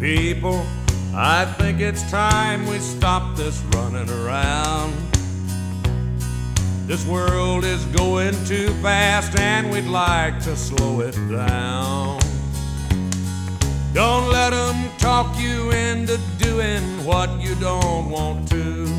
People, I think it's time we stop this running around. This world is going too fast and we'd like to slow it down. Don't let them talk you into doing what you don't want to.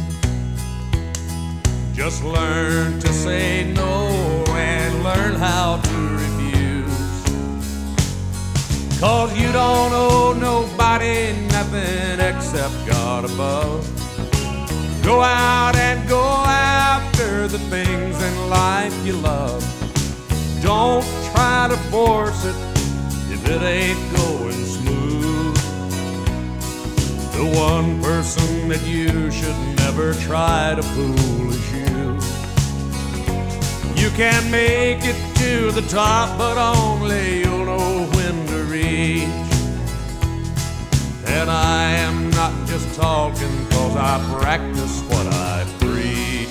Just learn to say no and learn how to refuse. 'Cause you don't owe nobody nothing except God above. Go out and go after the things in life you love. Don't try to force it if it ain't going smooth. The one person that you should never try to fool is you. You can make it to the top, but only you'll know when to reach. And I am not just talking 'cause I practice what I preach.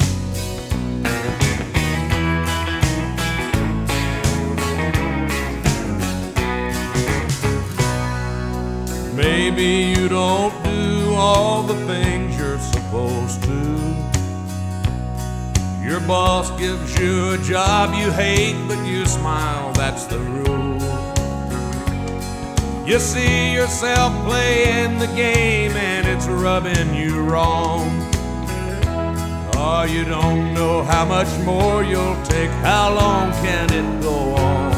Maybe you don't do all the things you're supposed to. Your boss gives you a job you hate, but you smile, that's the rule. You see yourself playing the game and it's rubbing you wrong. Oh, you don't know how much more you'll take. How long can it go on?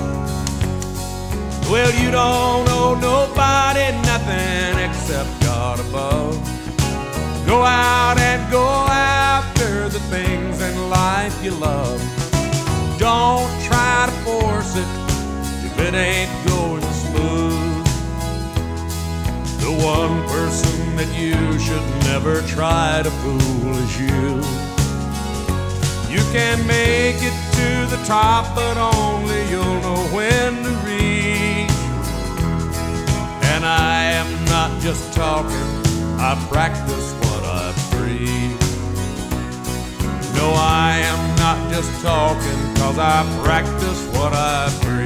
Well, you don't owe nobody nothing except God above. Go out and go after the things in life you love. Don't try to force it if it ain't going smooth. The one person that you should never try to fool is you. You can make it to the top, but only you'll know when to reach. And I am not just talking, I practice what I preach. No, I am not just talking, 'cause I practice what I preach.